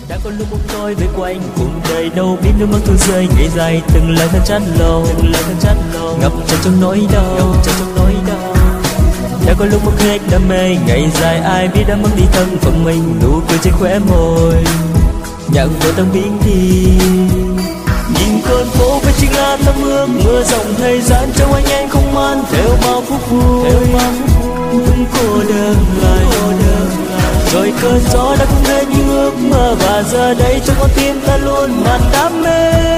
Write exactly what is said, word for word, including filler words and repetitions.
Đã có lúc muốn nói với quanh cuộc đời đâu biết nước mắt tuôn rơi ngày dài từng lời than chát lâu, từng lời than chát lâu ngập tràn trong nỗi đau, ngập tràn trong nỗi đau. Đã có lúc mất hết đam mê ngày dài ai biết đã mất đi thân phận mình, nụ cười trên khóe môi nhạc vô tăng biến đi. Nhìn con phố với chính là tấm ước mưa dòng thời gian trôi qua nhanh không an theo bao phút vui, theo bao phút vui vẫn cô đơn lại, cô đơn lại. Rồi cơn gió đã không đến những ước mơ và giờ đây trong con tim ta luôn màn đam mê.